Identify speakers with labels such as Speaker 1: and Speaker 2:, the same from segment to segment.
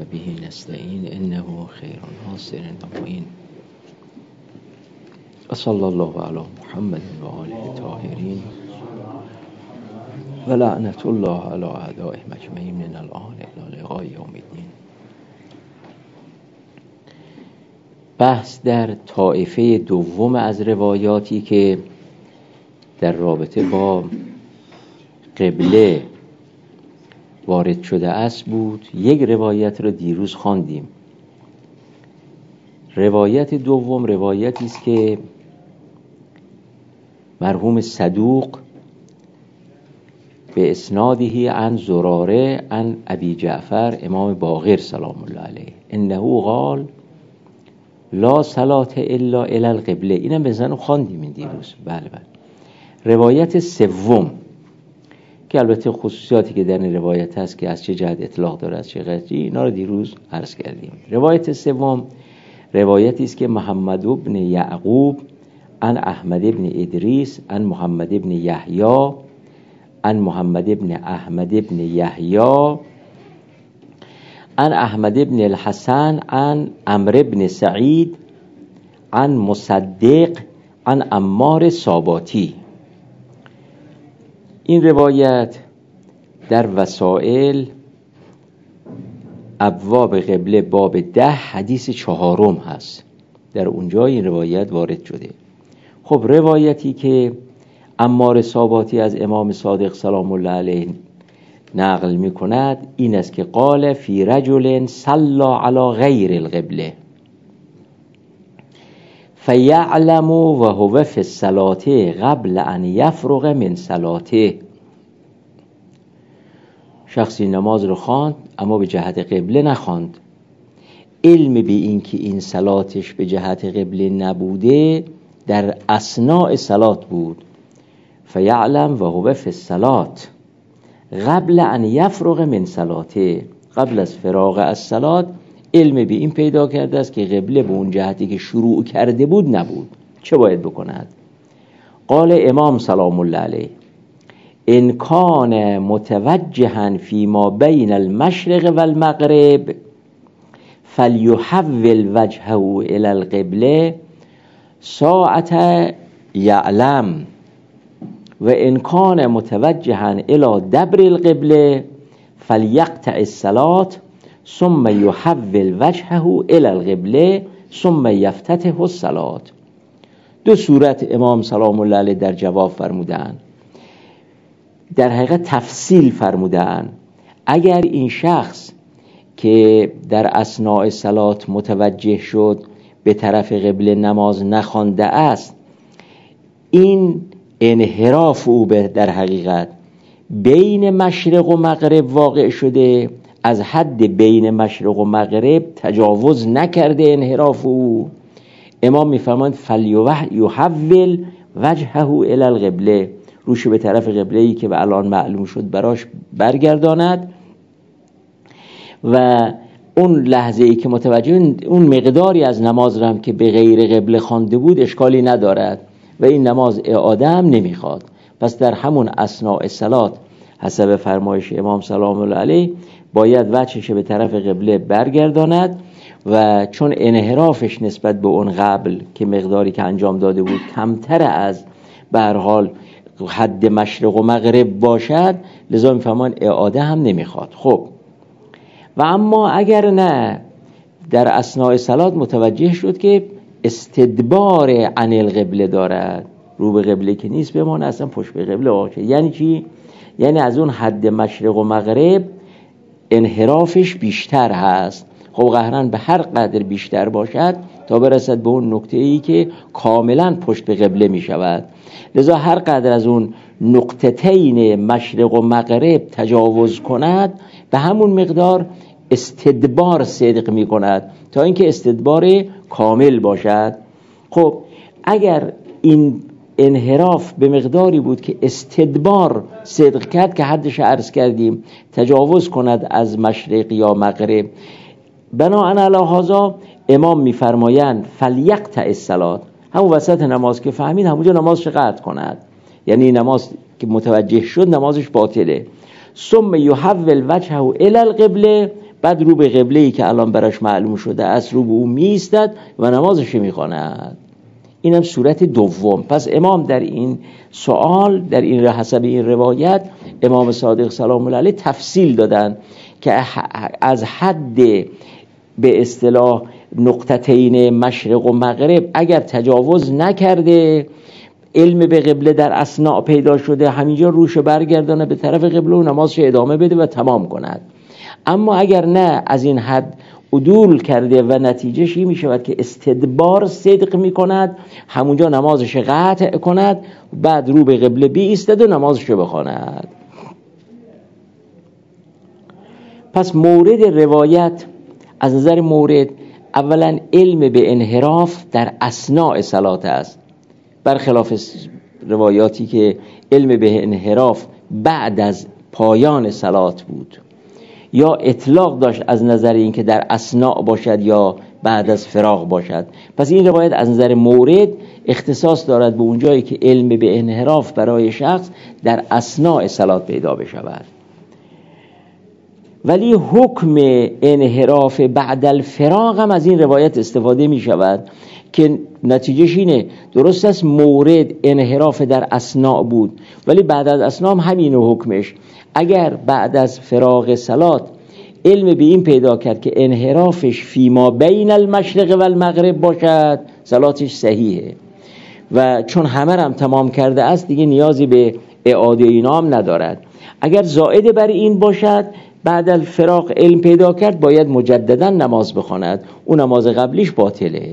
Speaker 1: به نستعين إنه خير ناصر معين. وصلى الله على محمد وآله الطاهرين ولعنة الله على أعدائهم أجمعين من الآن إلى لقاء يوم الدين. بحث در طایفه دوم از روایاتی که در رابطه با قبله وارد شده است بود. یک روایت رو دیروز خواندیم. روایت دوم روایتی است که مرحوم صدوق به اسناده عن زراره عن ابی جعفر امام باقر سلام الله علیه انه قال لا صلاة الا الی القبله. اینم بزنو خواندیم این دیروز. بله. روایت سوم که البته خصوصیاتی که در این روایت هست که از چه جهت اطلاق داره از چه قضیه اینا رو دیروز عرض کردیم. روایت سوم روایتی است که محمد ابن یعقوب عن احمد ابن ادریس عن محمد ابن یحیی عن محمد ابن احمد ابن یحیی عن احمد ابن الحسن عن عمرو ابن سعید عن مصدق عن عمار ساباتی. این روایت در وسائل ابواب قبله باب 10 حدیث 4 هست. در اونجا این روایت وارد شده. خب روایتی که عمار ساباتی از امام صادق سلام الله علیه نقل می کند این است که قال فی رجل صلی علی غیر القبله فیعلم و هو فی الصلاة قبل ان یفرغ من صلاته. شخصی نماز رو خواند اما به جهت قبله نخواند. علم به این که این صلاتش به جهت قبله نبوده در اثناء صلات بود. فیعلم و هو فی الصلاة قبل ان یفرغ من صلاته، قبل از فراغ از صلات علم به این پیدا کرده است که قبله به اون جهتی که شروع کرده بود نبود. چه باید بکند؟ قال امام سلام الله علیه ان کان متوجها فی ما بین المشرق و المغرب فلیحول وجهه الی القبله ساعت یعلم و ان کان متوجها الی دبر القبله فلیقطع الصلاة ثم یحول وجهه الی القبله ثم یفتتح الصلاة. دو صورت امام سلام الله علیه در جواب فرمودند. در حقیقت تفصیل فرمودند. اگر این شخص که در اثناء صلات متوجه شد به طرف قبله نماز نخوانده است، این انحراف او به در حقیقت بین مشرق و مغرب واقع شده، از حد بین مشرق و مغرب تجاوز نکرده انحراف او، امام میفرماند فلیحول وجهه الی القبله، روش به طرف قبله‌ای که به الان معلوم شد براش برگرداند و اون لحظه‌ای که متوجه اون مقداری از نماز را هم که به غیر قبله خوانده بود اشکالی ندارد و این نماز اعاده هم نمیخواد. پس در همون اثناء صلات حسب فرمایش امام سلام الله علیه باید وجهش به طرف قبله برگرداند و چون انحرافش نسبت به اون قبل که مقداری که انجام داده بود کمتر از به هر حال حد مشرق و مغرب باشد لذا میفهمان اعاده هم نمیخواد. خب و اما اگر نه در اثناء صلات متوجه شد که استدبار عن القبله دارد، رو به قبله که نیست بمانه اصلا پشت به قبله واقع. یعنی چی؟ یعنی از اون حد مشرق و مغرب انحرافش بیشتر هست. خب قهرن به هر قدر بیشتر باشد تا برسد به اون نقطه‌ای که کاملا پشت به قبله می شود. لذا هر قدر از اون نقطتین مشرق و مغرب تجاوز کند به همون مقدار استدبار صدق می کند تا اینکه استدبار کامل باشد. خب اگر این انحراف به مقداری بود که استدبار صدق کرد که حدش عرض کردیم تجاوز کند از مشرق یا مغرب، بناء علی هذا امام میفرمایند فلیقطع الصلاة، همون وسط نماز که فهمید همونجا نمازش قطع کند، یعنی نماز که متوجه شد نمازش باطله. ثم یحول وجهه الی القبله، بعد رو به قبله‌ای که الان براش معلوم شده است رو به اون می‌ایستد و نمازش می‌خواند. اینم صورت دوم. پس امام در این سوال، در این حسب این روایت، امام صادق سلام الله علیه تفصیل دادن که از حد به اصطلاح نقطتین مشرق و مغرب اگر تجاوز نکرده، علم به قبله در اثناء پیدا شده، همینجا روش برگردانه به طرف قبله و نمازش ادامه بده و تمام کند. اما اگر نه از این حد عدول کرده و نتیجهش این می شود که استدبار صدق می کند، همونجا نمازش قطع کند، بعد رو به قبله بایستد و نمازش بخواند. پس مورد روایت از نظر مورد، اولا علم به انحراف در اثناء صلات است، برخلاف روایاتی که علم به انحراف بعد از پایان صلات بود یا اطلاق داشت از نظر این که در اثناء باشد یا بعد از فراغ باشد. پس این روایت از نظر مورد اختصاص دارد به اون جایی که علم به انحراف برای شخص در اثناء صلات پیدا بشود. ولی حکم انحراف بعد الفراغ هم از این روایت استفاده می شود که نتیجهش اینه، درست است مورد انحراف در اثناء بود ولی بعد از اثناء هم همین حکمش. اگر بعد از فراغ صلات علم به این پیدا کرد که انحرافش فیما بین المشرق و المغرب باشد، صلاتش صحیحه و چون همه هم تمام کرده است دیگه نیازی به اعاده اینا هم ندارد. اگر زائد بر این باشد، بعد الفراغ علم پیدا کرد، باید مجددا نماز بخواند، اون نماز قبلیش باطله.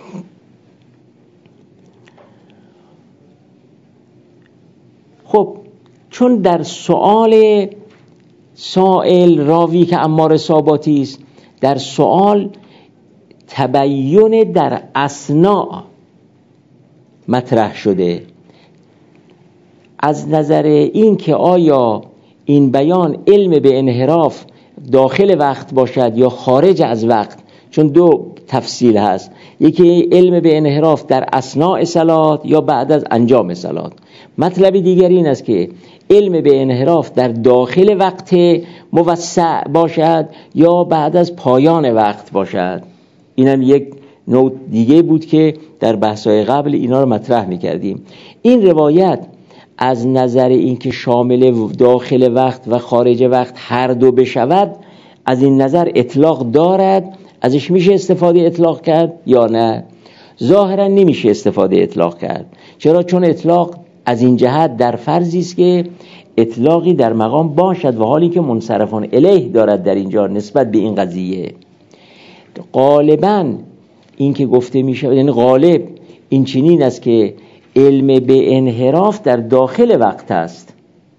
Speaker 1: خب چون در سؤال سائل راوی که عمار صاباتی است، در سؤال تبیین در اثناء مطرح شده، از نظر این که آیا این بیان علم به انحراف داخل وقت باشد یا خارج از وقت، چون دو تفصیل هست، یکی علم به انحراف در اثناء صلات یا بعد از انجام صلات. مطلب دیگر این است که علم به انحراف در داخل وقت موسع باشد یا بعد از پایان وقت باشد. اینم یک نوع دیگه بود که در بحث‌های قبل اینا رو مطرح می‌کردیم. این روایت از نظر اینکه شامل داخل وقت و خارج وقت هر دو بشود، از این نظر اطلاق دارد، ازش میشه استفاده اطلاق کرد یا نه؟ ظاهرا نمیشه استفاده اطلاق کرد. چرا؟ چون اطلاق از این جهت در فرضی است که اطلاقی در مقام باشد و حالی که منصرفان الیه دارد در اینجا نسبت به این قضیه. غالبا این که گفته میشه، یعنی غالب این چنین است که علم به انحراف در داخل وقت است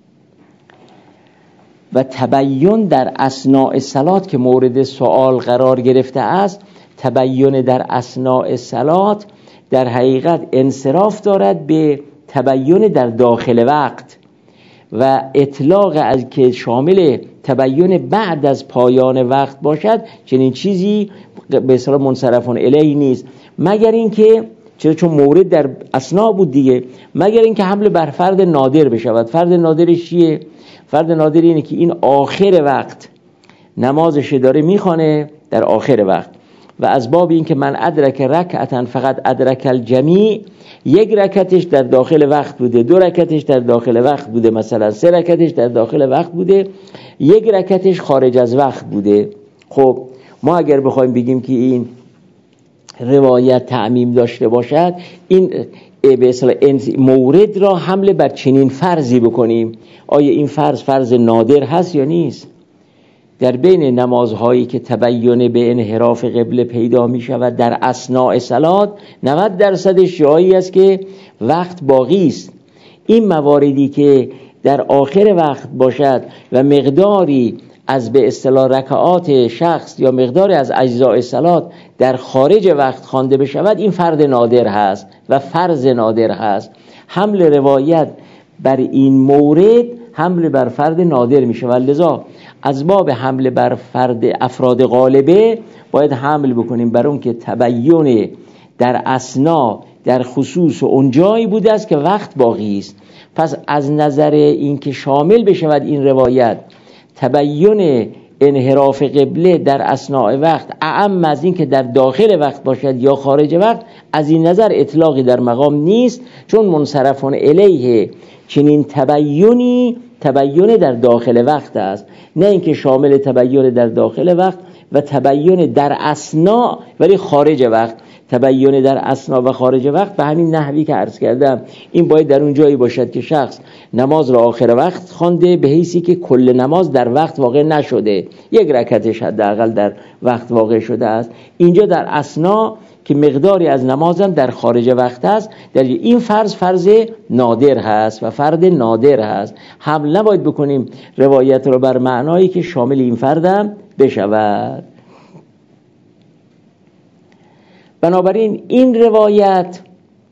Speaker 1: و تبیین در اثناء صلات که مورد سوال قرار گرفته است، تبیین در اثناء صلات در حقیقت انصراف دارد به تبیین در داخل وقت و اطلاق از که شامل تبیین بعد از پایان وقت باشد چنین چیزی به اصطلاح منصرفون الیه نیست، مگر اینکه چون مورد در اثناء بود دیگه، مگر اینکه حمل بر فرد نادر بشود. فرد نادرش چیه؟ فرد نادر اینه که این آخر وقت نمازش داره میخوانه در آخر وقت و از باب این که من ادرک رکعتن فقط ادرک الجمیع، یک رکعتش در داخل وقت بوده، دو رکعتش در داخل وقت بوده، مثلا سه رکعتش در داخل وقت بوده، یک رکعتش خارج از وقت بوده. خب ما اگر بخوایم بگیم که این روایت تعمیم داشته باشد، این به اصطلاح مورد را حمل بر چنین فرضی بکنیم، آیا این فرض نادر هست یا نیست؟ در بین نمازهایی که تبیین به انحراف قبله پیدا می شود در اثناء صلات 90% جایی است که وقت باقی است. این مواردی که در آخر وقت باشد و مقداری از به اصطلاح رکعات شخص یا مقداری از اجزاء صلات در خارج وقت خوانده بشود، این فرد نادر هست و فرض نادر هست. حمل روایت بر این مورد حمل بر فرد نادر می شود، لذا از باب حمل بر فرد افراد غالبه باید حمل بکنیم بر اون که تبیین در اثناء در خصوص اون جایی بوده است که وقت باقی است. پس از نظر این که شامل بشود این روایت تبیین انحراف قبله در اثناء وقت اعم از این که در داخل وقت باشد یا خارج وقت، از این نظر اطلاقی در مقام نیست، چون منصرفون الیه چنین تبیین در داخل وقت است، نه اینکه شامل تبیین در داخل وقت و تبیین در اثناء ولی خارج وقت. تبیین در اثناء و خارج وقت به همین نحوی که عرض کردم، این باید در اون جایی باشد که شخص نماز را آخر وقت خوانده به حیثی که کل نماز در وقت واقع نشده، یک رکعتش حداقل در وقت واقع شده است. اینجا در اثناء که مقداری از نمازم در خارج وقت است، در این فرض نادر هست و فرد نادر هست. حمل نباید بکنیم روایت را بر معنایی که شامل این فردم بشود. بنابراین این روایت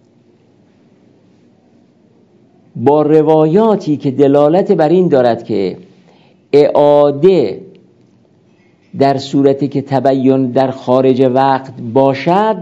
Speaker 1: با روایاتی که دلالت بر این دارد که اعاده در صورتی که تبیین در خارج وقت باشد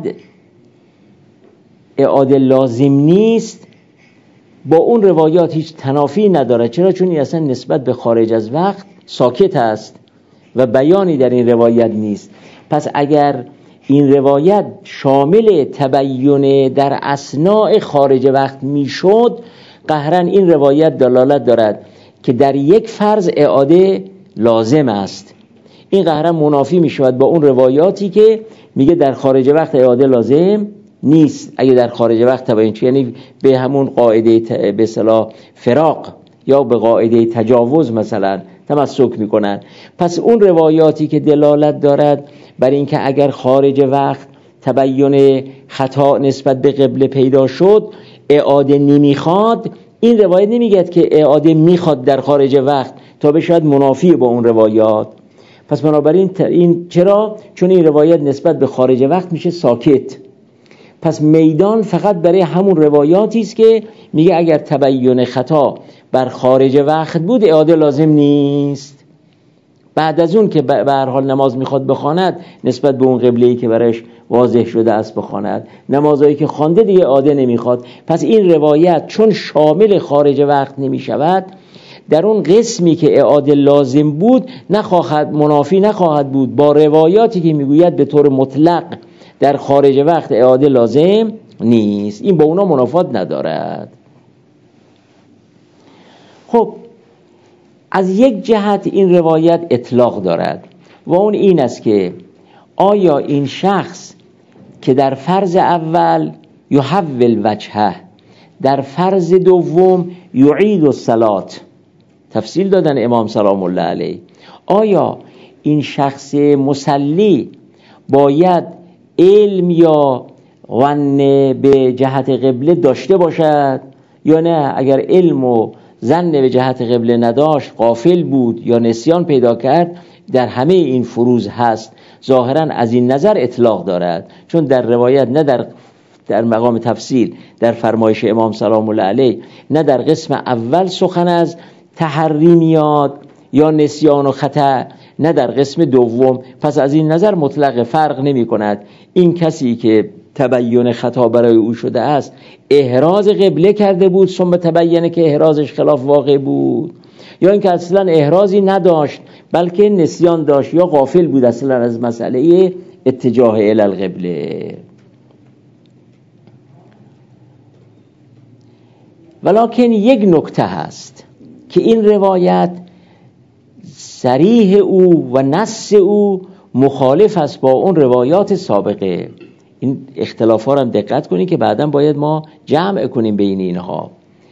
Speaker 1: اعاده لازم نیست، با اون روایات هیچ تنافی ندارد. چرا؟ چون این اصلا نسبت به خارج از وقت ساکت است و بیانی در این روایت نیست. پس اگر این روایت شامل تبیین در اثناء خارج وقت میشد، قهرا این روایت دلالت دارد که در یک فرض اعاده لازم است. این قهرا منافی میشود با اون روایاتی که میگه در خارج وقت اعاده لازم نیست اگه در خارج وقت تبیین، یعنی به همون قاعده به اصطلاح فراق یا به قاعده تجاوز مثلا تمسک میکنن. پس اون روایاتی که دلالت دارد بر این که اگر خارج وقت تبیین خطا نسبت به قبله پیدا شد اعاده نمیخواد، این روایت نمیگه که اعاده میخواد در خارج وقت تا بشود منافی با اون روایات. پس بنابراین این چرا؟ چون این روایت نسبت به خارج وقت میشه ساکت. پس میدان فقط برای همون روایاتی است که میگه اگر تبیین خطا بر خارج وقت بود اعاده لازم نیست. بعد از اون که به هر حال نماز میخواد بخواند نسبت به اون قبله‌ای که برایش واضح شده است بخواند، نمازایی که خوانده دیگه اعاده نمیخواد. پس این روایت چون شامل خارج وقت نمیشود، در اون قسمی که اعاده لازم بود منافی نخواهد بود با روایاتی که میگوید به طور مطلق در خارج وقت اعاده لازم نیست. این با اونا منافات ندارد. خب از یک جهت این روایت اطلاق دارد و اون این است که آیا این شخص که در فرض اول یحول وجهه، در فرض دوم یعید الصلات، تفصیل دادن امام سلام الله علیه، آیا این شخص مصلی باید علم یا ظن به جهت قبله داشته باشد یا نه؟ اگر علم و ظن به جهت قبله نداشت، غافل بود یا نسیان پیدا کرد، در همه این فروض هست. ظاهرا از این نظر اطلاق دارد، چون در روایت نه در مقام تفصیل در فرمایش امام سلام الله علیه نه در قسم اول سخن از تحری میاد یا نسیان و خطا، نه در قسم دوم. پس از این نظر مطلق فرق نمی کند. این کسی که تبیین خطا برای او شده است احراز قبله کرده بود ثم تبینه که احرازش خلاف واقع بود، یا اینکه اصلا احرازی نداشت بلکه نسیان داشت یا غافل بود اصلا از مسئله اتجاه الی القبله. ولکن یک نکته هست که این روایت صریح او و نص او مخالف است با اون روایات سابقه. این اختلافات هم دقت کنید که بعداً باید ما جمع کنیم بین اینها.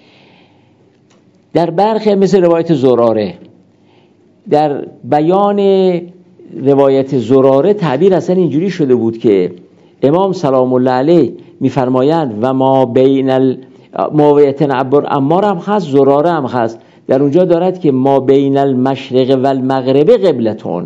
Speaker 1: در برخی مثل روایت زراره، در بیان روایت زراره تعبیر اصلا اینجوری شده بود که امام سلام الله علیه میفرمایند و ما بین موقعیت عبر عمار هم هست، زراره هم هست. در اونجا دارد که ما بین المشرق و المغرب قبلتون،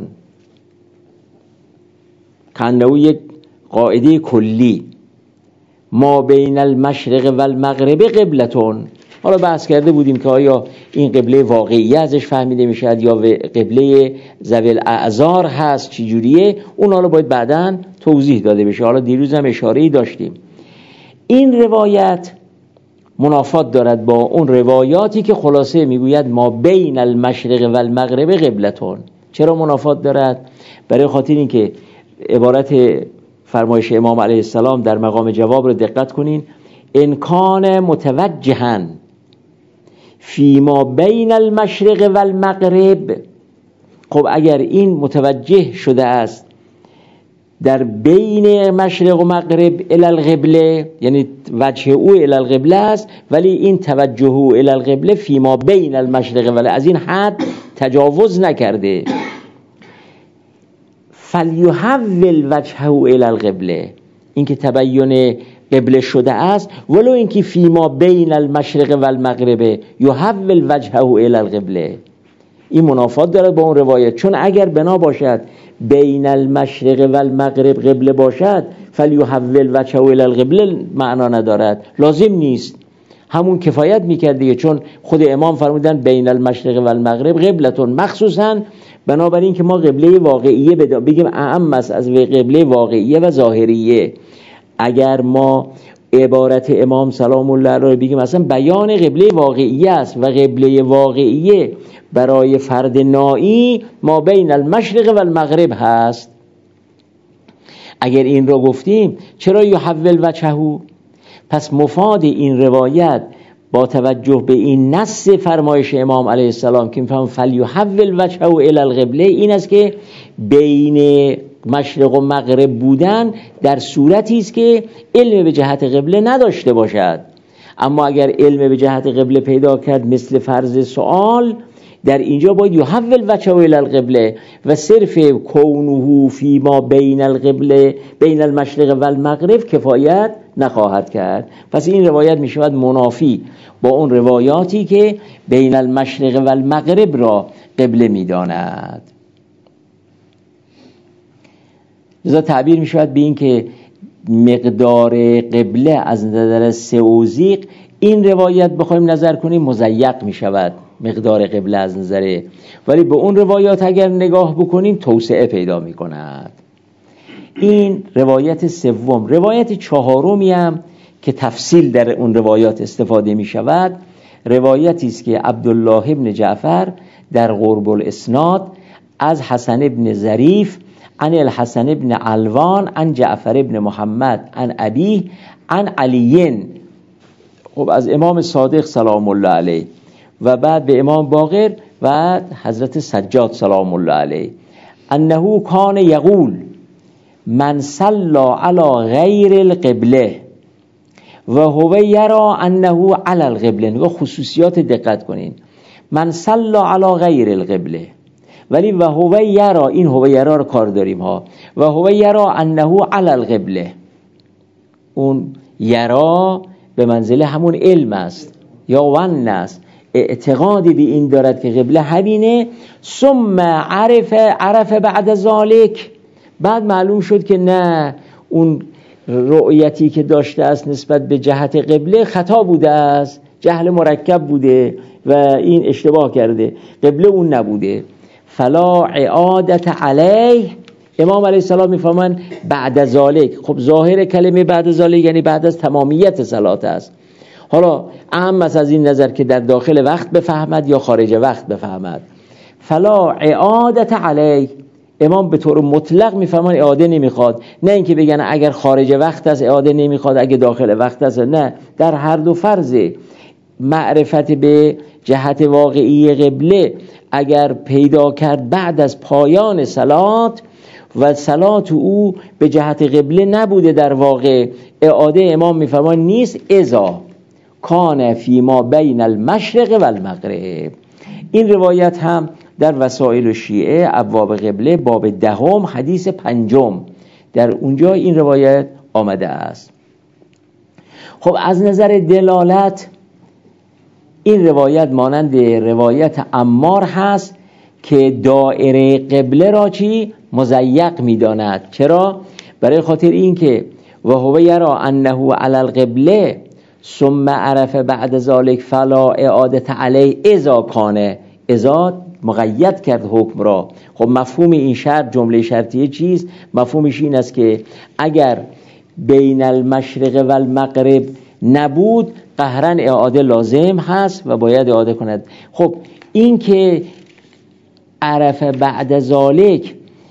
Speaker 1: کنده یک قاعده کلی، ما بین المشرق و المغرب قبلتون. حالا بحث کرده بودیم که آیا این قبله واقعی ازش فهمیده میشد یا قبله ذوی الاعذار هست، چی جوریه؟ اون حالا باید بعداً توضیح داده بشه. حالا دیروز هم اشاره‌ای داشتیم. این روایت منافات دارد با اون روایاتی که خلاصه میگوید ما بین المشرق و المغرب قبلتون. چرا منافات دارد؟ برای خاطر اینکه عبارت فرمایش امام علیه السلام در مقام جواب رو دقت کنین، ان کان متوجها فیما بین المشرق و المغرب. خب اگر این متوجه شده است در بین مشرق و مغرب الی القبله، یعنی وجه او الی القبله است، ولی این توجه او الی القبله فیما بین المشرق ولی از این حد تجاوز نکرده، فلیحول وجهه الی القبله، این که تبین قبله شده است، ولو اینکه فیما بین المشرق و المغرب یحول وجهه الی القبله. این منافات داره با اون روایت، چون اگر بنا باشد بین المشرق و المغرب قبله باشد فلیحول وجهه الی القبله معنا ندارد، لازم نیست، همون کفایت میکرد دیگه، چون خود امام فرمودن بین المشرق و المغرب قبلتون، مخصوصا بنابراین که ما قبله واقعیه بگیم اعم است از قبله واقعیه و ظاهریه. اگر ما عبارت امام سلام الله علیه رو بگیم اصلا بیان قبله واقعیه است و قبله واقعیه برای فرد نائی ما بین المشرق و المغرب هست. اگر این رو گفتیم چرا یحول وجهه؟ پس مفاد این روایت با توجه به این نص فرمایش امام علیه السلام که میفهم فلیحول وجهه الی القبله، این است که بین مشرق و مغرب بودن در صورتی است که علم به جهت قبله نداشته باشد. اما اگر علم به جهت قبله پیدا کرد مثل فرض سوال، در اینجا باید یحول وجهه الی القبله و صرف کونه فی ما بین القبله بین المشرق و المغرب کفایت نخواهد کرد. پس این روایت می شود منافی با اون روایاتی که بین المشرق و المغرب را قبله می داند. لذا تعبیر می شود به این که مقدار قبله از نظر سئوزیق، این روایت بخوایم نظر کنیم مضیق می شود مقدار قبله از نظره، ولی به اون روایات اگر نگاه بکنیم توسعه پیدا می کند. این روایت سوم. روایت چهارمی هم که تفصیل در اون روایات استفاده می شود، روایتی است که عبدالله ابن جعفر در قرب الاسناد از حسن ابن ظریف عن الحسن ابن علوان عن جعفر ابن محمد عن ابیه عن علی، خب از امام صادق سلام الله علیه، و بعد به امام باقر و حضرت سجاد سلام الله علیه، انه کان یقول من صلى على غیر القبله و هو یرا انه علی القبله. و خصوصیات دقت کنین، من صلى على غیر القبله، ولی و هو یرا، این هو یرا رو کار داریم ها، و هو یرا انه علی القبله. اون یرا به منزله همون علم است یا ون است، اعتقادی به این دارد که قبله همینه. ثم عرف بعد ذالک، بعد معلوم شد که نه، اون رؤیتی که داشته است نسبت به جهت قبله خطا بوده است، جهل مرکب بوده و این اشتباه کرده، قبله اون نبوده. فلا اعادت علیه. امام علیه السلام میفهمن بعد ذالک، خب ظاهر کلمه بعد ذالک یعنی بعد از تمامیت صلات است. حالا اهم از این نظر که در داخل وقت بفهمد یا خارج وقت بفهمد. فلا اعادت علیه، امام به طور مطلق میفهمن اعاده نمیخواد، نه اینکه بگن اگر خارج وقت است اعاده نمیخواد، اگه داخل وقت است نه، در هر دو فرضه. معرفت به جهت واقعی قبله اگر پیدا کرد بعد از پایان صلات و صلات او به جهت قبله نبوده در واقع، اعاده امام میفرمان نیست، اذا کان فی ما بین المشرق و المغرب. این روایت هم در وسائل شیعه ابواب قبله باب 10 حدیث 5 در اونجا این روایت آمده است. خب از نظر دلالت این روایت مانند روایت عمار هست که دایره قبله را چی؟ مضیق می‌داند. چرا؟ برای خاطر این که و هو یرا انه علی القبله ثم عرف بعد ذلك فلا اعادت علی اذا کان، اذا مقید کرد حکم را. خب مفهوم این شرط، جمله شرطیه چیست؟ مفهومش این است که اگر بین المشرق و المغرب نبود قهرن اعاده لازم هست و باید اعاده کند. خب این که عرف بعد ذالک،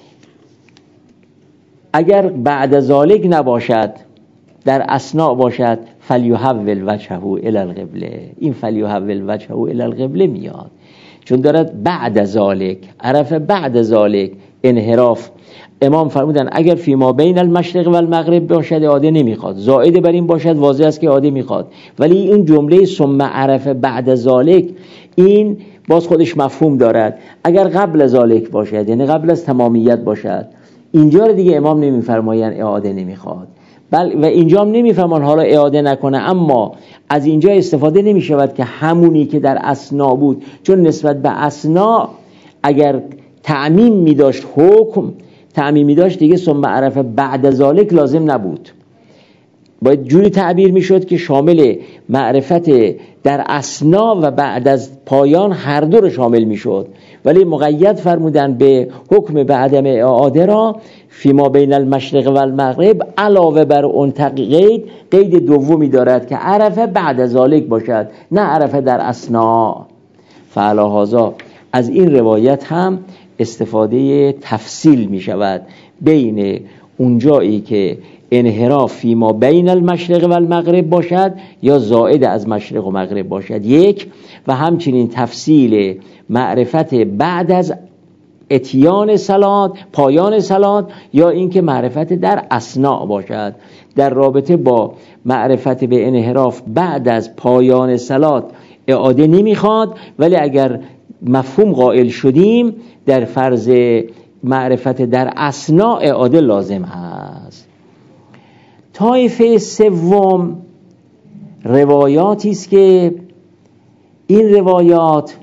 Speaker 1: اگر بعد ذالک نباشد در اثناء باشد فلیحول وجهه الی القبله، این فلیحول وجهه الی القبله میاد چون دارد بعد ذالک، عرف بعد ذالک انحراف. امام فرمودن اگر فی ما بین المشرق و المغرب باشد اعاده نمیخواد، زائد بر این باشد واضح است که اعاده میخواد. ولی این جمله ثم عرف بعد ذالک این باز خودش مفهوم دارد. اگر قبل ذالک باشد یعنی قبل از تمامیت باشد، اینجا رو دیگه امام نمیفرماین اعاده نمیخواد، و اینجا هم نمیفرمان حالا اعاده نکنه، اما از اینجا استفاده نمیشود که همونی که در اثنا بود، چون نسبت به اثنا اگر تعمیم میداشت، حکم تعمیمی داشت دیگه ثم عرف بعد ذالک لازم نبود، باید جوری تعبیر میشد که شامل معرفت در اثنا و بعد از پایان هر دو رو شامل میشد. ولی مقید فرمودن به حکم به عدم اعاده را فی ما بین المشرق و المغرب، علاوه بر اون قید دومی دارد که عرف بعد ذالک باشد، نه عرف در اثنا. فعلی هذا از این روایت هم استفاده تفصیل می شود بین اونجایی که انحراف فی ما بین المشرق و المغرب باشد یا زائد از مشرق و مغرب باشد، یک، و همچنین تفصیل معرفت بعد از اتیان صلات، پایان صلات، یا اینکه معرفت در اثناء باشد. در رابطه با معرفت به انحراف بعد از پایان صلات اعاده نمیخواد، ولی اگر مفهوم قائل شدیم در فرض معرفت در اثناء اعاده لازم هست. طایفه سوم روایاتی است که این روایات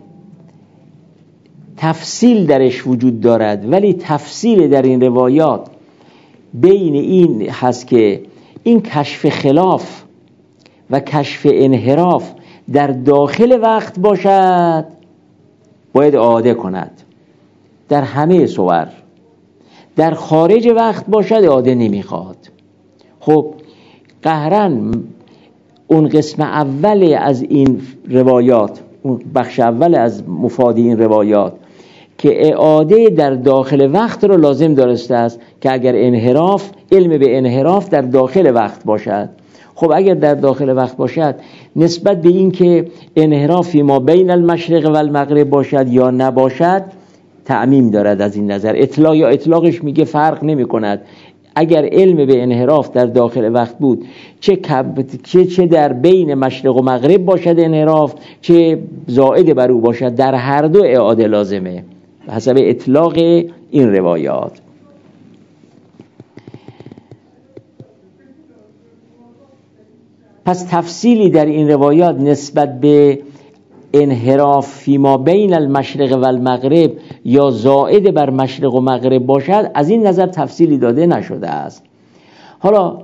Speaker 1: تفصیل درش وجود دارد، ولی تفصیل در این روایات بین این هست که این کشف خلاف و کشف انحراف در داخل وقت باشد باید اعاده کند در همه صور، در خارج وقت باشد اعاده نمیخواد. خب قهرن اون قسم اول از این روایات، اون بخش اول از مفاد این روایات که اعاده در داخل وقت رو لازم دارسته است که اگر انحراف، علم به انحراف در داخل وقت باشد. خب اگر در داخل وقت باشد نسبت به این که انحرافی ما بین المشرق و المغرب باشد یا نباشد تعمیم دارد. از این نظر اطلاق یا اطلاقش میگه فرق نمی کند. اگر علم به انحراف در داخل وقت بود، چه در بین مشرق و مغرب باشد انحراف، چه زائد بر او باشد، در هر دو اعاده لازمه حسب اطلاق این روایات. پس تفصیلی در این روایات نسبت به انحراف فی ما بین المشرق و المغرب یا زائد بر مشرق و مغرب باشد از این نظر تفصیلی داده نشده است. حالا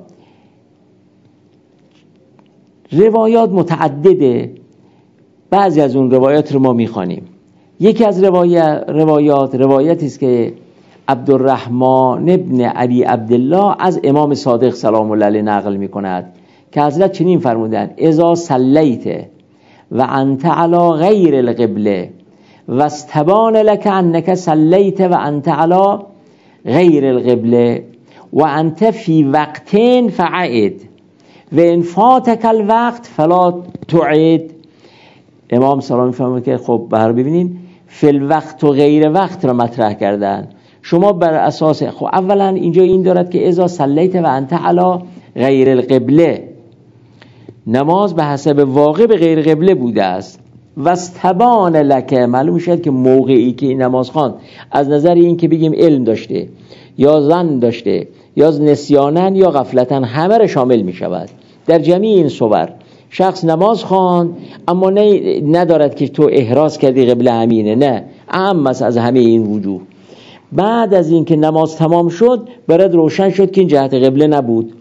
Speaker 1: روایات متعدده، بعضی از اون روایات رو ما میخوانیم. یکی از روایاتی است که عبدالرحمن ابن ابی عبدالله از امام صادق سلام الله علیه نقل میکند که حضرت چنین فرمودند: اذا صلیت و انت علی غیر القبله و استبان لك انك صلیت و انت علی غیر القبله و انت فی وقتین فعد و ان فاتك الوقت فلا تعد. امام سلام میفرمایند که خب ببینین فی الوقت و غیر وقت را مطرح کردن. شما بر اساس خب اولا اینجا این دارد که اذا صلیت و انت علی غیر القبله، نماز به حسب واقع به غیر قبله بوده است. و استبان لک، معلوم شد که موقعی که این نماز خواند از نظر این که بگیم علم داشته یا ظن داشته یا نسیانن یا غفلتن، همه را شامل می شود. در جمعی این صور شخص نماز خواند اما ندارد که تو احراز کردی قبله همینه، نه، اهم است از همه این وجوه. بعد از این که نماز تمام شد برات روشن شد که این جهت قبله نبود.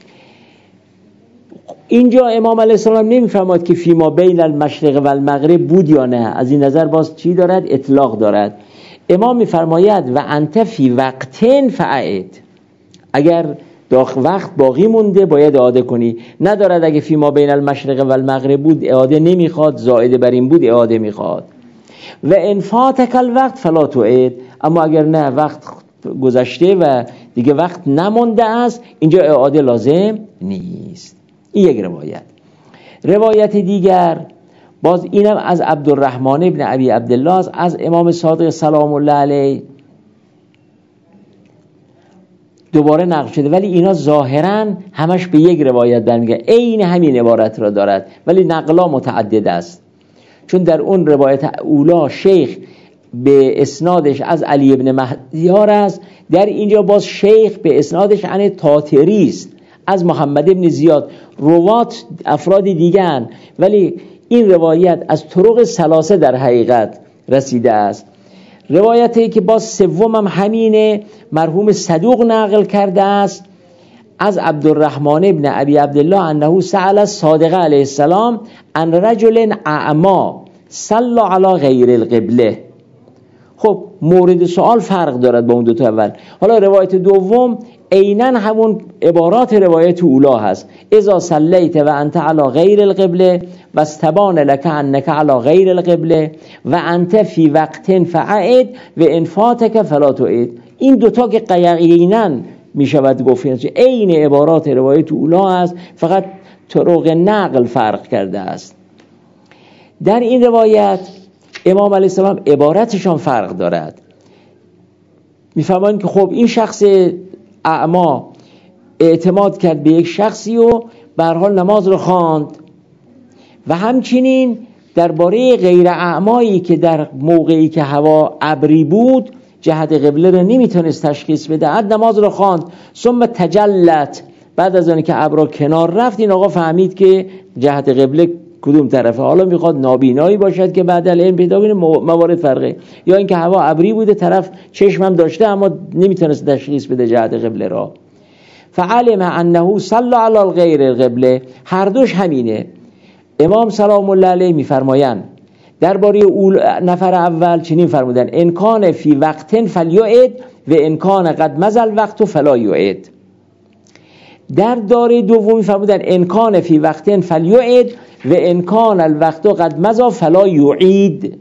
Speaker 1: اینجا امام علیه السلام نمیفرماد که فی ما بین المشرق و المغرب بود یا نه، از این نظر باز چی دارد؟ اطلاق دارد. امام میفرماید و انت فی وقتین فعد، اگر وقت باقی مونده باید اعاده کنی. ندارد اگه فی ما بین المشرق و المغرب بود اعاده نمیخواد، زائد بر این بود اعاده میخواد. و ان فاتک الوقت فلا تعید، اما اگر نه وقت گذشته و دیگه وقت نمونده است، اینجا اعاده لازم نیست. این یک روایت. روایت دیگر باز اینم از عبدالرحمن ابن ابی عبدالله است، از امام صادق سلام الله علیه دوباره نقل شده، ولی اینا ظاهرا همش به یک روایت برمیگردن، عین همین عبارت را دارد ولی نقلا متعدد است. چون در اون روایت اولا شیخ به اسنادش از علی ابن مهدیار است، در اینجا باز شیخ به اسنادش عن تاتری است از محمد ابن زیاد، روات افراد دیگرن، ولی این روایت از طرق ثلاثه در حقیقت رسیده است. روایتی که باز سومم همینه، مرحوم صدوق نقل کرده است از عبدالرحمن ابن ابی عبدالله انه سأل الصادق علیه السلام عن رجل اعمی صلی علی غیر القبله. خب مورد سوال فرق دارد با اون دوتا اول. حالا روایت دوم عیناً همون عبارات روایت اولا هست، اذا صلیت و انت علی غیر القبله و استبان لك انک علی غیر القبله و انت فی وقت فعید و ان فاتک فلا تعید. این دوتا که یقینا می شود گفت عین عبارات روایت اولا است، فقط طرق نقل فرق کرده است. در این روایت امام علیه السلام عبارتشان فرق دارد. میفهمند که خب این شخص اعمی اعتماد کرد به یک شخصی و به هر حال نماز رو خواند، و همچنین درباره غیر اعمایی که در موقعی که هوا ابری بود جهت قبله رو نمیتونست تشخیص بدهد نماز رو خواند. ثم تجلت، بعد از آن که ابر کنار رفت این آقا فهمید که جهت قبله کدوم طرفه. حالا میخواد نابینایی باشد که بعد الان پیدا کنه موارد فرقه، یا اینکه هوا ابری بوده طرف چشمم داشته اما نمیتونست تشخیص بده جهت قبله را. فعلم انه صلی علی غیر القبله، هر دوش همینه. امام سلام الله علیه میفرمایند درباره نفر اول چنین فرمودن ان کان فی وقت فلیعد و ان کان قد مضى الوقت فلا یعد. در داره دومی فرمودن ان کان فی وقت فلیعد و ان کان الوقت قد مضى فلا یعید.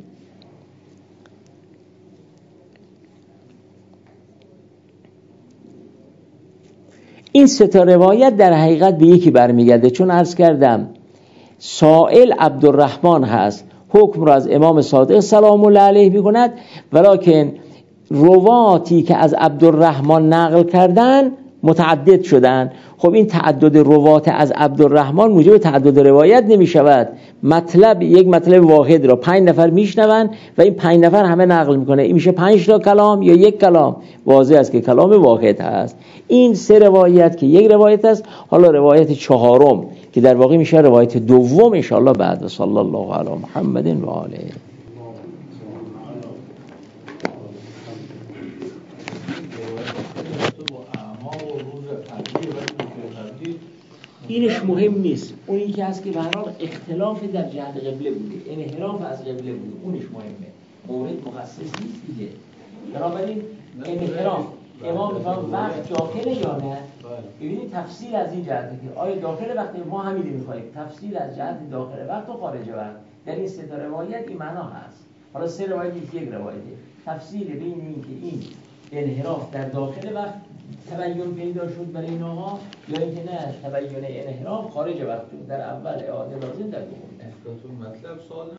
Speaker 1: این سه تا روایت در حقیقت به یکی برمیگرده، چون عرض کردم سائل عبدالرحمن هست، حکم را از امام صادق سلام الله علیه میکند، ولکن رواتی که از عبدالرحمن نقل کردن متعدد شدن. خب این تعدد روات از عبدالرحمن موجب تعدد روایت نمی شود. مطلب یک مطلب واحد را 5 نفر میشنون و این 5 نفر همه نقل میکنه، این میشه 5 تا کلام یا یک کلام، واضح است که کلام واحد هست. این 3 روایت که یک روایت است. حالا روایت چهارم که در واقع میشه روایت دوم ان شاء الله بعد. و صلی الله علی محمد و آله. اینش مهم نیست، اونی که هست که به هر حال اختلاف در جهت قبله بوده، انحراف از قبله بوده، اونش مهمه، مورد مخصص نیست دیگه. بنابراین انحراف امام میفهم وقت داخله یا نه. ببینید تفصیل از این جهته که آیا داخل وقت ما همین میخوایم، تفصیل از جهت داخل وقت و خارج وقت در این 3 تا روایت این معنا هست. حالا 3 روایت یک روایته، تفصیل بین این که این انحراف در داخل وقت تبیین پیدا شد برای اینها یا اینکه نه تبیین انحراف خارج وقت در اول اعاده لازم در دوم. مطلب سوال